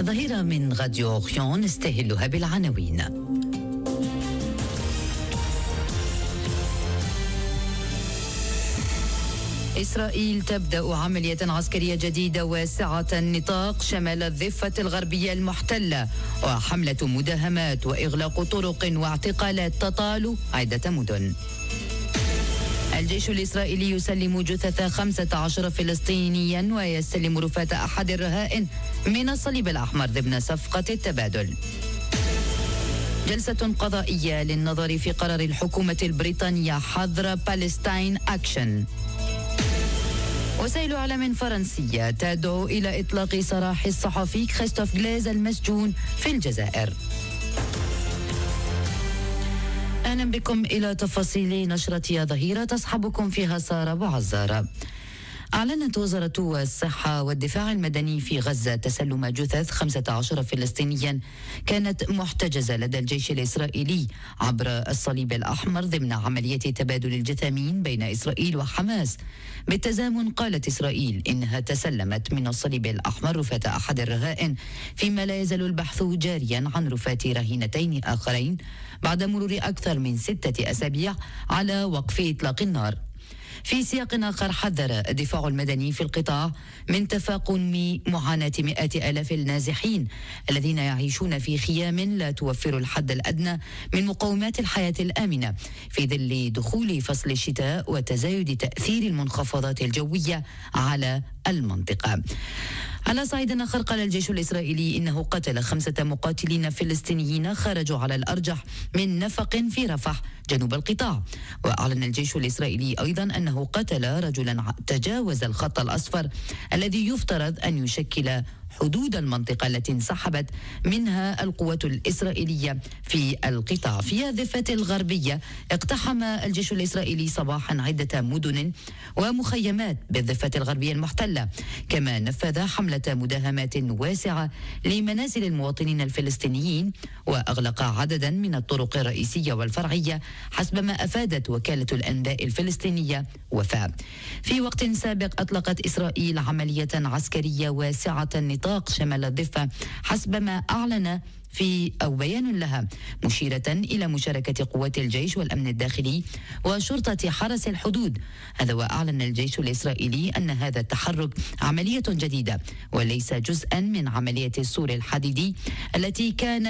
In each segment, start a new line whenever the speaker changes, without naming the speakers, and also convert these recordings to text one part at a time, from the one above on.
الظهيرة من راديو أوريون نستهلها بالعناوين. إسرائيل تبدأ عملية عسكرية جديدة واسعة النطاق شمال الضفة الغربية المحتلة، وحملة مداهمات وإغلاق طرق واعتقالات تطال عدة مدن. الجيش الإسرائيلي يسلم جثث 15 فلسطينيا ويستلم رفاة أحد الرهائن من الصليب الأحمر ضمن صفقة التبادل. جلسة قضائية للنظر في قرار الحكومة البريطانية حظر بالستاين أكشن. وسائل إعلام فرنسية تدعو إلى إطلاق سراح الصحفي كريستوف غليز المسجون في الجزائر. أهلا بكم إلى تفاصيل نشرة ظهيرة تصحبكم فيها سارة وعزارة. أعلنت وزارة الصحة والدفاع المدني في غزة تسلم جثث 15 فلسطينيا كانت محتجزة لدى الجيش الإسرائيلي عبر الصليب الأحمر ضمن عملية تبادل الجثامين بين إسرائيل وحماس. بالتزامن قالت إسرائيل إنها تسلمت من الصليب الأحمر رفاة أحد الرهائن، فيما لا يزال البحث جاريا عن رفاة رهينتين آخرين بعد مرور أكثر من 6 أسابيع على وقف إطلاق النار. في سياق آخر، حذر الدفاع المدني في القطاع من تفاقم معاناة مئات آلاف النازحين الذين يعيشون في خيام لا توفر الحد الأدنى من مقومات الحياة الآمنة في ظل دخول فصل الشتاء وتزايد تأثير المنخفضات الجوية على المنطقة. على صعيد آخر، قال الجيش الإسرائيلي إنه قتل 5 مقاتلين فلسطينيين خرجوا على الأرجح من نفق في رفح جنوب القطاع. وأعلن الجيش الإسرائيلي أيضا أنه قتل رجلا تجاوز الخط الأصفر الذي يفترض أن يشكل حدود المنطقة التي انسحبت منها القوات الإسرائيلية في القطاع. في الضفة الغربية اقتحم الجيش الإسرائيلي صباحا عدة مدن ومخيمات بالضفة الغربية المحتلة، كما نفذ حملة مداهمات واسعة لمنازل المواطنين الفلسطينيين وأغلق عددا من الطرق الرئيسية والفرعية حسب ما أفادت وكالة الأنباء الفلسطينية وفاء. في وقت سابق أطلقت إسرائيل عملية عسكرية واسعة النطاق شمال الضفة حسب ما أعلن في أو بيان لها، مشيرة إلى مشاركة قوات الجيش والأمن الداخلي وشرطة حرس الحدود. هذا وأعلن الجيش الإسرائيلي أن هذا التحرك عملية جديدة وليس جزءا من عملية السور الحديدي التي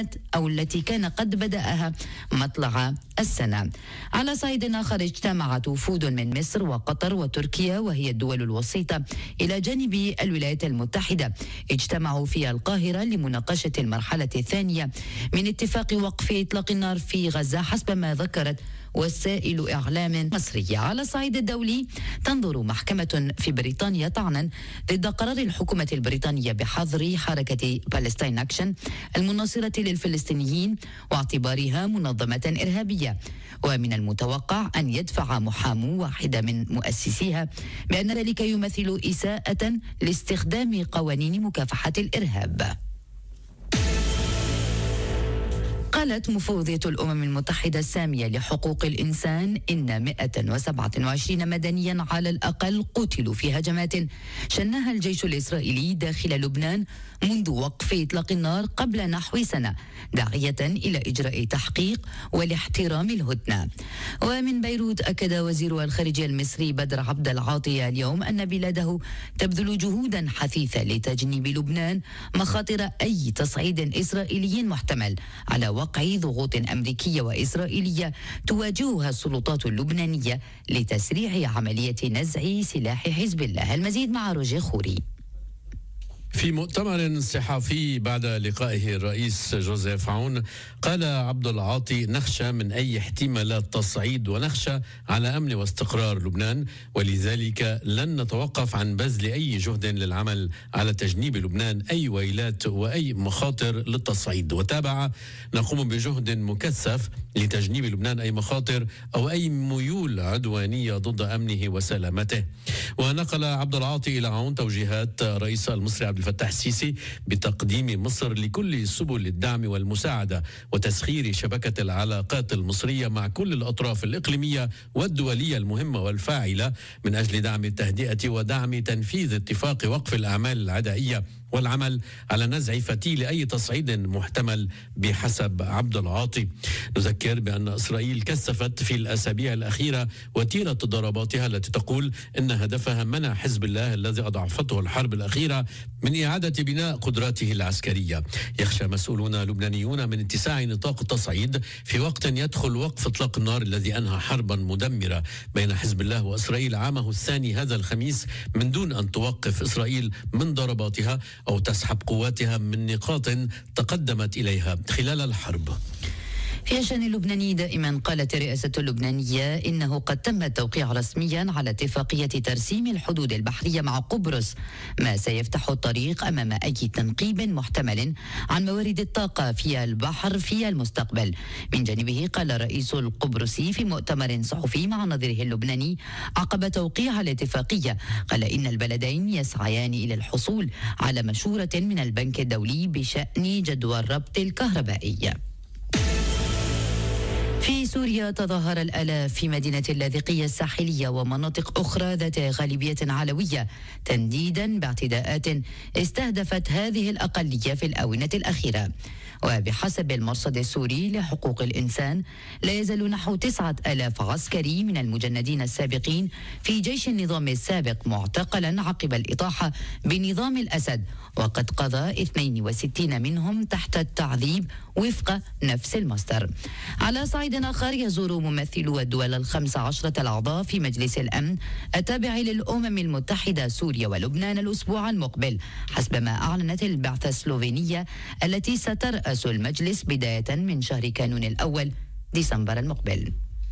كان قد بدأها مطلع السنة. على صعيد آخر، اجتمعت وفود من مصر وقطر وتركيا وهي الدول الوسيطة إلى جانب الولايات المتحدة، اجتمعوا في القاهرة لمناقشة المرحلة الثانية من اتفاق وقف إطلاق النار في غزة حسب ما ذكرت وسائل إعلام مصرية. على الصعيد الدولي، تنظر محكمة في بريطانيا طعنا ضد قرار الحكومة البريطانية بحظر حركة بالستاين أكشن المناصرة للفلسطينيين واعتبارها منظمة إرهابية. ومن المتوقع أن يدفع محامو واحدة من مؤسسيها بأن ذلك يمثل إساءة لاستخدام قوانين مكافحة الإرهاب. قالت مفوضية الأمم المتحدة السامية لحقوق الإنسان إن 127 مدنيا على الأقل قتلوا في هجمات شنها الجيش الإسرائيلي داخل لبنان منذ وقف إطلاق النار قبل نحو سنة، داعية إلى إجراء تحقيق والاحترام الهدنة. ومن بيروت، أكد وزير الخارجية المصري بدر عبد العاطي اليوم أن بلاده تبذل جهودا حثيثة لتجنيب لبنان مخاطر أي تصعيد إسرائيلي محتمل على وقع ضغوط أمريكية وإسرائيلية تواجهها السلطات اللبنانية لتسريع عملية نزع سلاح حزب الله. المزيد مع روجيه خوري.
في مؤتمر صحفي بعد لقائه الرئيس جوزيف عون، قال عبد العاطي: نخشى من أي احتمالات تصعيد ونخشى على أمن واستقرار لبنان، ولذلك لن نتوقف عن بذل أي جهد للعمل على تجنيب لبنان أي ويلات وأي مخاطر للتصعيد. وتابع: نقوم بجهد مكثف لتجنيب لبنان أي مخاطر أو أي ميول عدوانية ضد أمنه وسلامته. ونقل عبد العاطي إلى عون توجيهات رئيس المصري عبد الفتاح السيسي بتقديم مصر لكل سبل الدعم والمساعدة وتسخير شبكة العلاقات المصرية مع كل الأطراف الإقليمية والدولية المهمة والفاعلة من أجل دعم التهدئة ودعم تنفيذ اتفاق وقف الأعمال العدائية والعمل على نزع فتيل أي تصعيد محتمل بحسب عبد العاطي. نذكر بأن إسرائيل كثفت في الأسابيع الأخيرة وتيرة ضرباتها التي تقول إن هدفها منع حزب الله الذي أضعفته الحرب الأخيرة من إعادة بناء قدراته العسكرية. يخشى مسؤولون لبنانيون من اتساع نطاق التصعيد في وقت يدخل وقف إطلاق النار الذي أنهى حربا مدمرة بين حزب الله وإسرائيل عامه الثاني هذا الخميس من دون أن توقف إسرائيل من ضرباتها أو تسحب قواتها من نقاط تقدمت إليها خلال الحرب.
في الشأن اللبناني دائما قالت الرئاسة اللبنانية إنه قد تم التوقيع رسميا على اتفاقية ترسيم الحدود البحرية مع قبرص، ما سيفتح الطريق أمام أي تنقيب محتمل عن موارد الطاقة في البحر في المستقبل. من جانبه قال الرئيس القبرصي في مؤتمر صحفي مع نظيره اللبناني عقب توقيع الاتفاقية، قال إن البلدين يسعيان إلى الحصول على مشورة من البنك الدولي بشأن جدوى الربط الكهربائي. في سوريا تظاهر الآلاف في مدينة اللاذقية الساحلية ومناطق أخرى ذات غالبية علوية تنديدا باعتداءات استهدفت هذه الأقلية في الآونة الأخيرة. وبحسب المرصد السوري لحقوق الإنسان لا يزال نحو 9,000 عسكري من المجندين السابقين في جيش النظام السابق معتقلا عقب الإطاحة بنظام الأسد، وقد قضى 62 منهم تحت التعذيب وفق نفس المصدر. على صعيد آخر يزور ممثلو الدول 15 الأعضاء في مجلس الأمن التابع للأمم المتحدة سوريا ولبنان الأسبوع المقبل حسب ما أعلنت البعثة السلوفينية التي سترأس المجلس بداية من شهر كانون الأول ديسمبر المقبل.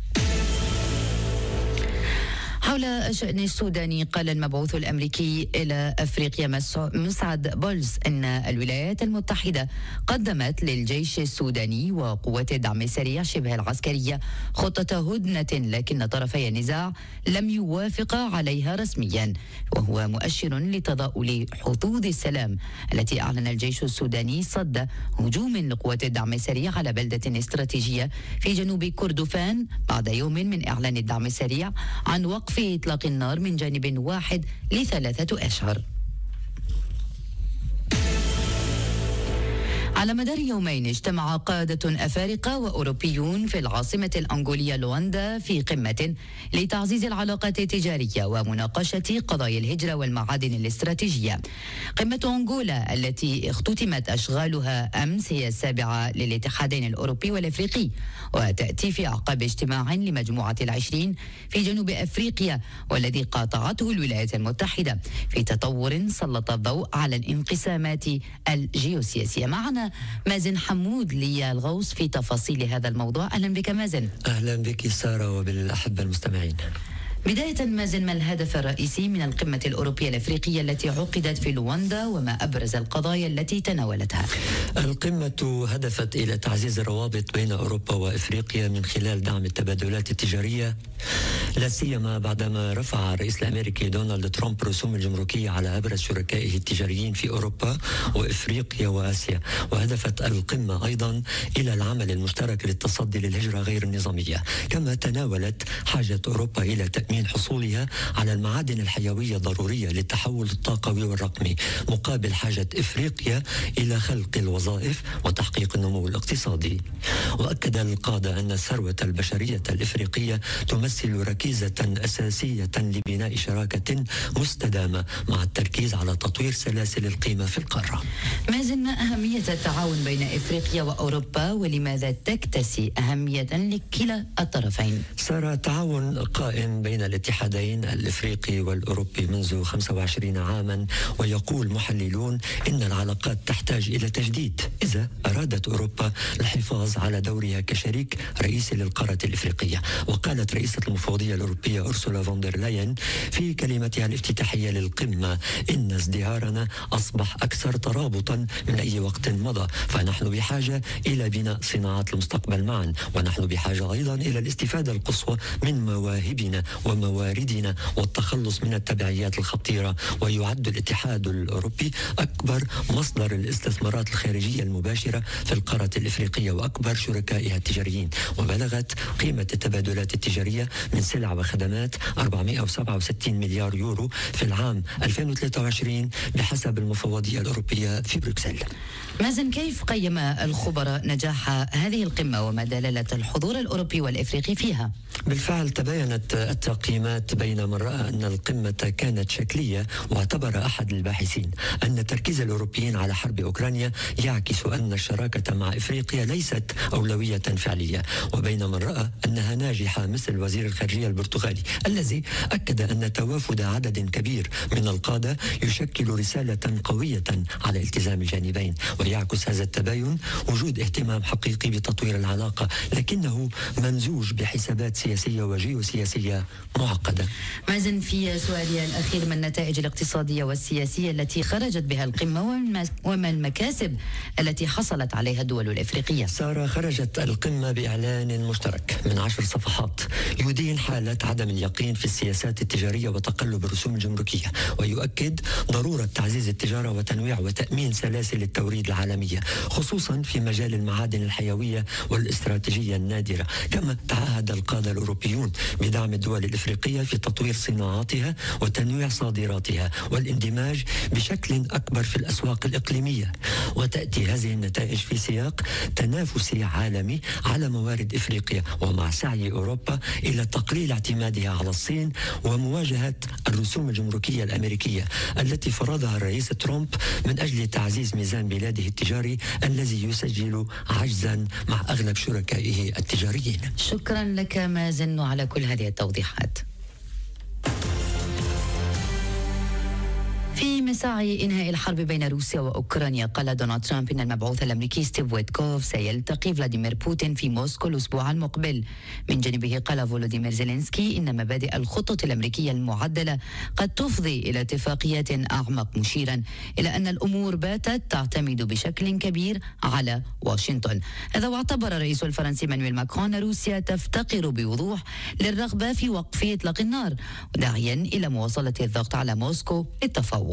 حول الشأن السوداني قال المبعوث الأمريكي إلى أفريقيا مسعد بولز أن الولايات المتحدة قدمت للجيش السوداني وقوات الدعم السريع شبه العسكرية خطة هدنة، لكن طرفي النزاع لم يوافقا عليها رسميا، وهو مؤشر لتضاؤل حظوظ السلام التي أعلن الجيش السوداني صد هجوم لقوات الدعم السريع على بلدة استراتيجية في جنوب كردفان بعد يوم من إعلان الدعم السريع عن وقف إطلاق النار من جانب واحد ل3 أشهر. على مدار يومين اجتمع قادة أفارقة وأوروبيون في العاصمة الأنغولية لواندا في قمة لتعزيز العلاقات التجارية ومناقشة قضايا الهجرة والمعادن الاستراتيجية. قمة أنغولا التي اختتمت أشغالها أمس هي السابعة للاتحادين الأوروبي والأفريقي، وتأتي في أعقاب اجتماع لمجموعة 20 في جنوب أفريقيا والذي قاطعته الولايات المتحدة في تطور سلط الضوء على الانقسامات الجيوسياسية. معنا مازن حمود لي الغوص في تفاصيل هذا الموضوع. أهلا بك مازن.
أهلا بك سارة وبالأحبة المستمعين.
بداية مازن، ما الهدف الرئيسي من القمة الأوروبية الأفريقية التي عقدت في لواندا وما أبرز القضايا التي تناولتها؟
القمة هدفت إلى تعزيز الروابط بين أوروبا وأفريقيا من خلال دعم التبادلات التجارية، لا سيما بعدما رفع الرئيس الأمريكي دونالد ترامب الرسوم الجمركية على أبرز شركائه التجاريين في أوروبا وأفريقيا وآسيا. وهدفت القمة أيضا إلى العمل المشترك للتصدي للهجرة غير النظامية، كما تناولت حاجة أوروبا إلى تأمين حصولها على المعادن الحيوية الضرورية للتحول الطاقوي والرقمي، مقابل حاجة إفريقيا إلى خلق الوظائف وتحقيق النمو الاقتصادي. وأكد القادة أن الثروة البشرية الإفريقية تمثل ركيزة أساسية لبناء شراكة مستدامة مع التركيز على تطوير سلاسل القيمة في القارة.
مازن، ما أهمية التعاون بين إفريقيا وأوروبا ولماذا تكتسي أهمية لكلا الطرفين؟
صار تعاون قائم بين الاتحادين الإفريقي والأوروبي منذ 25 عاما، ويقول محللون إن العلاقات تحتاج إلى تجديد إذا أرادت أوروبا الحفاظ على دورها كشريك رئيسي للقارة الإفريقية. وقالت رئيسة المفوضية الأوروبية أورسولا فوندر لاين في كلمتها الافتتاحية للقمة إن ازدهارنا أصبح أكثر ترابطا من أي وقت مضى، فنحن بحاجة إلى بناء صناعات المستقبل معا، ونحن بحاجة أيضا إلى الاستفادة القصوى من مواهبنا ومواردنا والتخلص من التبعيات الخطيرة. ويعد الاتحاد الأوروبي أكبر مصدر الاستثمارات الخارجية المباشرة في القارة الإفريقية وأكبر شركائها التجاريين، وبلغت قيمة التبادلات التجارية من سلع وخدمات 467 مليار يورو في العام 2023 بحسب المفوضية الأوروبية في بروكسل.
مازن، كيف قيم الخبراء نجاح هذه القمة وما دلالة الحضور الأوروبي والإفريقي فيها؟
بالفعل تباينت التقييمات بين من رأى أن القمة كانت شكلية، واعتبر أحد الباحثين أن تركيز الأوروبيين على حرب أوكرانيا يعكس أن الشراكة مع إفريقيا ليست أولوية فعلية، وبين من رأى أنها ناجحة مثل وزير الخارجية البرتغالي الذي أكد أن توافد عدد كبير من القادة يشكل رسالة قوية على التزام الجانبين. ويعكس هذا التباين وجود اهتمام حقيقي بتطوير العلاقة، لكنه ممزوج بحسابات سياسية وجيوسياسية معقدة.
مازن، في سؤالي الأخير، ما النتائج الاقتصادية والسياسية التي خرجت بها القمة وما المكاسب التي حصلت عليها الدول الإفريقية؟
سارة، خرجت القمة بإعلان مشترك من 10 صفحات يدين حالة عدم اليقين في السياسات التجارية وتقلب الرسوم الجمركية، ويؤكد ضرورة تعزيز التجارة وتنويع وتأمين سلاسل التوريد العالمية خصوصا في مجال المعادن الحيوية والاستراتيجية النادرة. كما تعهد القادة الأوروبيون بدعم الدول الإفريقية في تطوير صناعاتها وتنويع صادراتها والاندماج بشكل أكبر في الأسواق الإقليمية. وتأتي هذه النتائج في سياق تنافسي عالمي على موارد إفريقيا، ومع سعي أوروبا إلى تقليل اعتمادها على الصين ومواجهة الرسوم الجمركية الأمريكية التي فرضها الرئيس ترامب من أجل تعزيز ميزان بلاده التجاري الذي يسجل عجزا مع أغلب شركائه التجاريين.
شكرا لك مازن على كل هذه التوضيحات. في مساعي إنهاء الحرب بين روسيا وأوكرانيا، قال دونالد ترامب إن المبعوث الأمريكي ستيف ويتكوف سيلتقي فلاديمير بوتين في موسكو الأسبوع المقبل. من جانبه قال فولوديمير زيلينسكي إن مبادئ الخطة الأمريكية المعدلة قد تفضي إلى اتفاقيات أعمق، مشيرا إلى أن الأمور باتت تعتمد بشكل كبير على واشنطن. هذا واعتبر الرئيس الفرنسي مانويل ماكرون روسيا تفتقر بوضوح للرغبة في وقف إطلاق النار، وداعيا إلى مواصلة الضغط على موسكو للتفاوض.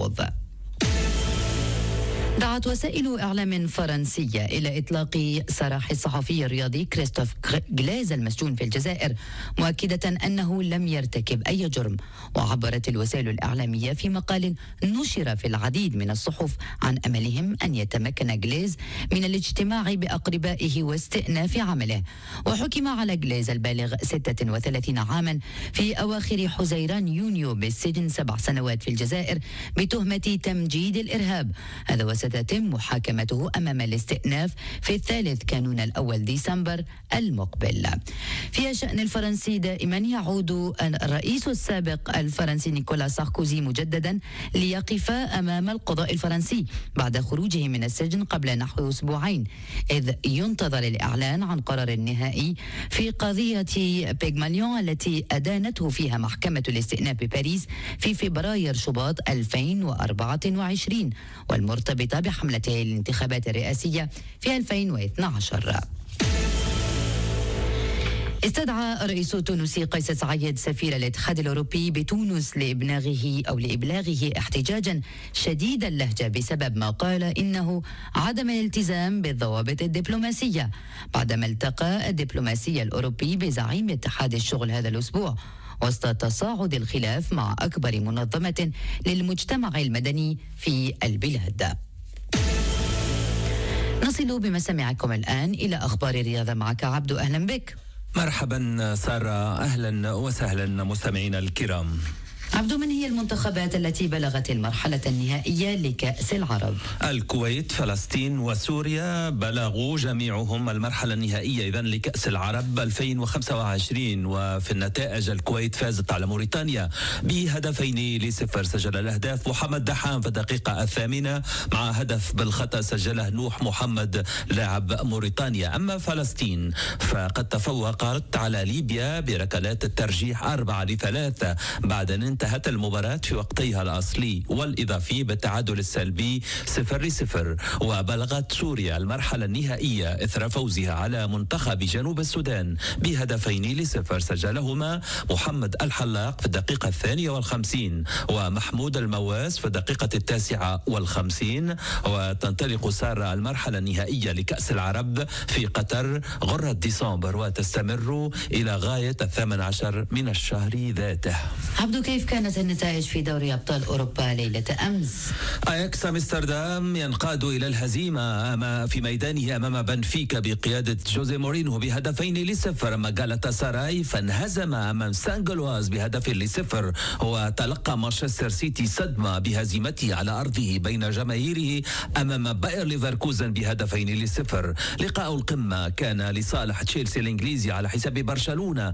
دعت وسائل إعلام فرنسية إلى إطلاق سراح الصحفي الرياضي كريستوف غليز المسجون في الجزائر، مؤكدة أنه لم يرتكب أي جرم. وعبرت الوسائل الإعلامية في مقال نشر في العديد من الصحف عن أملهم أن يتمكن غليز من الاجتماع بأقربائه واستئناف عمله. وحكم على غليز البالغ 36 عاما في أواخر حزيران يونيو بالسجن 7 سنوات في الجزائر بتهمة تمجيد الإرهاب. هذا وستتم محاكمته أمام الاستئناف في 3 كانون الأول ديسمبر المقبل. في الشأن الفرنسي دائما يعود الرئيس السابق الفرنسي نيكولا ساركوزي مجددا ليقف أمام القضاء الفرنسي بعد خروجه من السجن قبل نحو أسبوعين، إذ ينتظر الإعلان عن قرار نهائي في قضية بيغماليون التي أدانته فيها محكمة الاستئناف بباريس في فبراير شباط 2024 والمرتبطة بحملته للانتخابات الرئاسية في 2012. استدعى الرئيس التونسي قيس سعيد سفير الاتحاد الأوروبي بتونس لإبلاغه احتجاجا شديد اللهجة بسبب ما قال إنه عدم الالتزام بالضوابط الدبلوماسية، بعدما التقى الدبلوماسي الأوروبي بزعيم اتحاد الشغل هذا الأسبوع وسط تصاعد الخلاف مع أكبر منظمة للمجتمع المدني في البلاد. نصل بمسامعكم الآن إلى أخبار الرياضة. معك عبدو، أهلا بك.
مرحبا سارة، أهلا وسهلا مستمعينا الكرام.
عبدو، من هي المنتخبات التي بلغت المرحلة النهائية لكأس العرب؟
الكويت، فلسطين وسوريا بلغوا جميعهم المرحلة النهائية إذن لكأس العرب 2025. وفي النتائج الكويت فازت على موريتانيا ب2-0. سجل الأهداف محمد دحام في الدقيقة 8 مع هدف بالخطأ سجله نوح محمد لاعب موريتانيا. أما فلسطين فقد تفوقت على ليبيا بركلات الترجيح 4-3 بعد انتهت المباراة في وقتها الأصلي والإضافي بالتعادل السلبي 0-0. وبلغت سوريا المرحلة النهائية إثر فوزها على منتخب جنوب السودان ب2-0 سجلهما محمد الحلاق في الدقيقة 52 ومحمود المواس في الدقيقة 59. وتنطلق سارة المرحلة النهائية لكأس العرب في قطر غرة ديسمبر وتستمر إلى غاية 18 من الشهر ذاته.
عبدو، كيف كانت النتائج في دوري أبطال أوروبا ليلة أمس؟
أياكس أمستردام ينقاد إلى الهزيمة في ميدانه أمام بنفيكا بقيادة جوزيه مورينو ب2-0. أما غالاتا ساراي فانهزم أمام سانغلواز ب1-0. وتلقى مانشستر سيتي صدمة بهزيمته على أرضه بين جماهيره أمام باير ليفركوزن ب2-0. لقاء القمة كان لصالح تشيلسي الإنجليزي على حساب برشلونة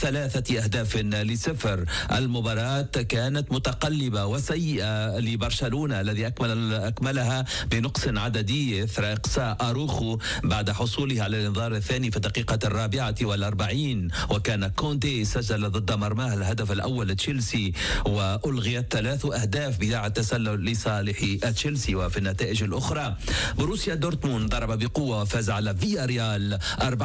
ب3-0. المباراة كانت متقلبة وسيئة لبرشلونة الذي أكملها بنقص عددي إثر إقصاء أروخو بعد حصوله على الإنذار الثاني في الدقيقة 44. وكان كونتي سجل ضد مرماه الهدف الأول لتشيلسي وألغيت 3 أهداف بداعي التسلل لصالح تشيلسي. وفي النتائج الأخرى بروسيا دورتموند ضرب بقوة وفاز على فيا ريال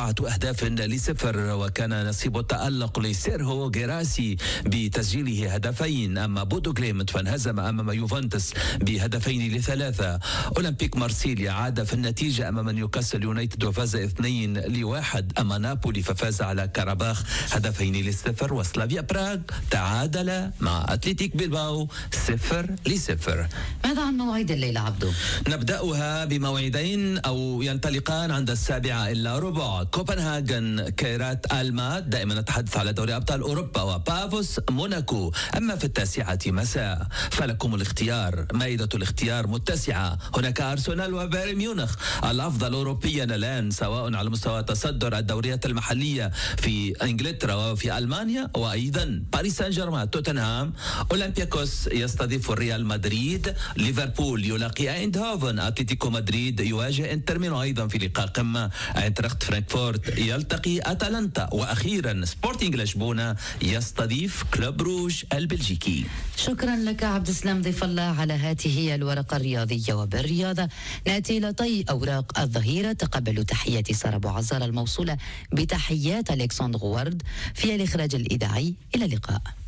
4-0 وكان نصيب التألق لسيرهو جيراسي بتسجيله هدفين. أما بودو جليمت فانهزم أمام يوفنتوس ب2-3. أولمبيك مارسيليا عاد في النتيجة أمام نيوكاسل يونايتد وفاز 2-1. أما نابولي ففاز على كاراباخ 2-0. وسلافيا براغ تعادل مع أتلتيك بلباو 0-0.
ماذا عن موعد الليلة عبدو؟
نبدأها بموعدين أو ينطلقان عند 7:15. كوبنهاغن كيرات ألمات، دائما نتحدث على دوري أبطال أوروبا، وبافوس موناكو. أما في 9 مساء فلكم الاختيار، مائدة الاختيار متسعة. هناك أرسنال وبايرن ميونخ، الأفضل أوروبيا الآن سواء على مستوى تصدر الدوريات المحلية في إنجلترا وفي ألمانيا، وأيضا باريس سان جيرمان توتنهام. أولمبياكوس يستضيف الريال مدريد، ليفربول يلاقي ايندهوفن، أتلتيكو مدريد يواجه انتر ميلان أيضا في لقاء قمة، اينتراخت فرانكفورت يلتقي أتلانتا، وأخيرا سبورتينغ لشبونة يستضيف كلوب روج البلجيكي.
شكرا لك عبد السلام ضيف الله على هذه الورقة الرياضية. وبالرياضة نأتي إلى طي أوراق الظهيرة. تقبلوا تحياتي سارة أبو عزار الموصولة بتحيات ألكسندر وورد في الإخراج الإذاعي. إلى اللقاء.